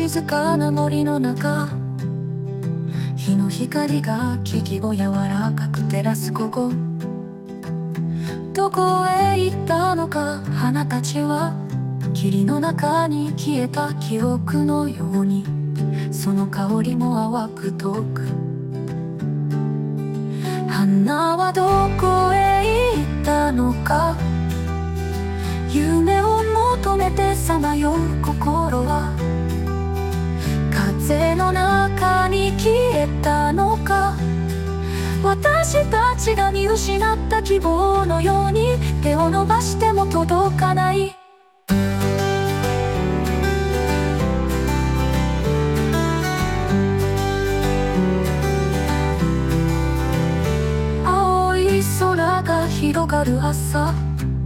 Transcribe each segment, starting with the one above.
静かな森の中、日の光が木々を柔らかく照らす午後。どこへ行ったのか花たちは、霧の中に消えた記憶のように、その香りも淡く遠く。花はどこへ行ったのか、夢を求めてさまよう心は、風の中に消えたのか。私たちが見失った希望のように、手を伸ばしても届かない。青い空が広がる朝、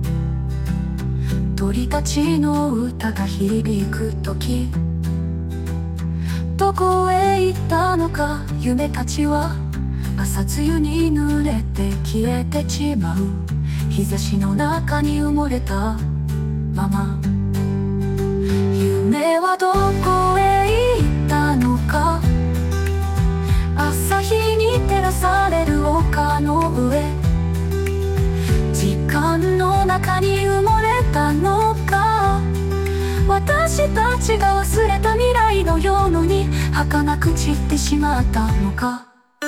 鳥たちの歌が響く時、どこへ行ったのか夢たちは、朝露に濡れて消えてしまう。日差しの中に埋もれたまま、夢はどこへ行ったのか。朝日に照らされる丘の上、時間の中に埋もれたのか。私たちが忘れた未来のように、儚く散ってしまったのか。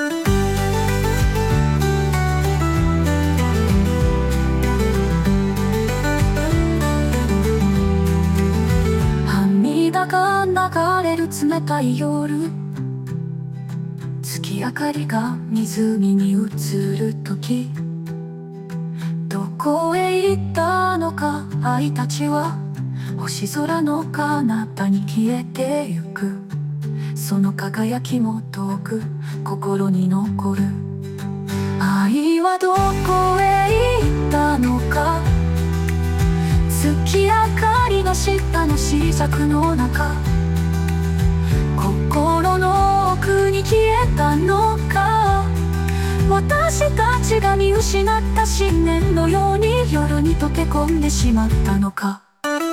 涙が流れる冷たい夜、月明かりが湖に映る時、どこへ行ったのか愛たちは、星空の彼方に消えてゆく。その輝きも遠く心に残る。愛はどこへ行ったのか。月明かりの下の紫尺の中、心の奥に消えたのか。私たちが見失った信念のように、夜に溶け込んでしまったのか。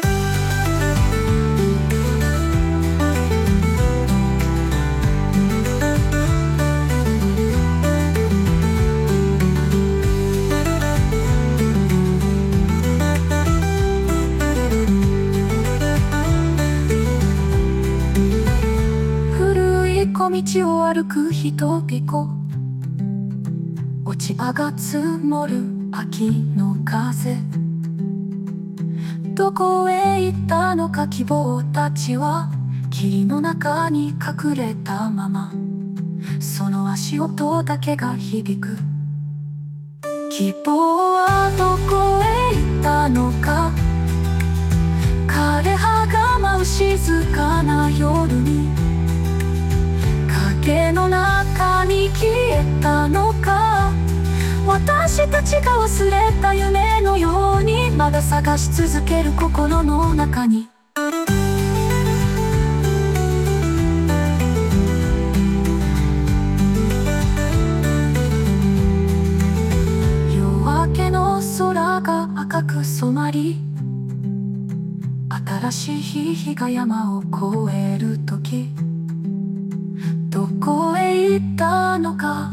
小道を歩く人々、落ち葉が積もる秋の風。どこへ行ったのか希望たちは、霧の中に隠れたまま、その足音だけが響く。希望はどこへ行ったのか。枯葉が舞う静かな夜に、影の中に消えたのか。私たちが忘れた夢のように、まだ探し続ける心の中に。夜明けの空が赤く染まり、新しい日が山を越える時、どこへ行ったのか。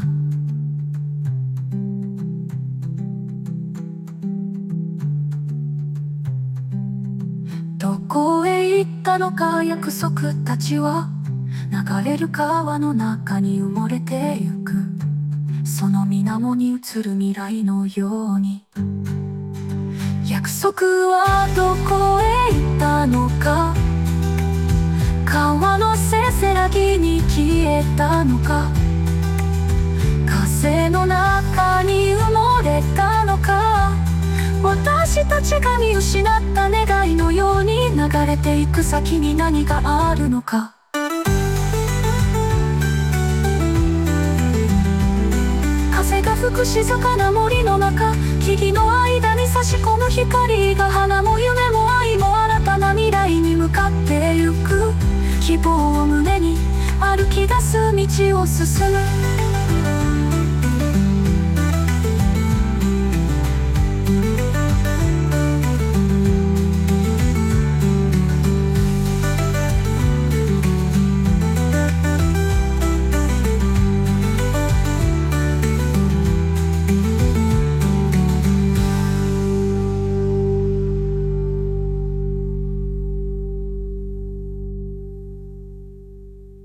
どこへ行ったのか。約束たちは流れる川の中に埋もれてゆく。その水面に映る未来のように。約束はどこへ行ったのか。川のせせらぎに消えたのか。風の中に埋もれたのか。私たちが見失った願いのように、流れていく先に何があるのか。風が吹く静かな森の中、木々の間に差し込む光が、花も夢も愛も新たな未来に向かってゆく。希望を胸に歩き出す道を進む。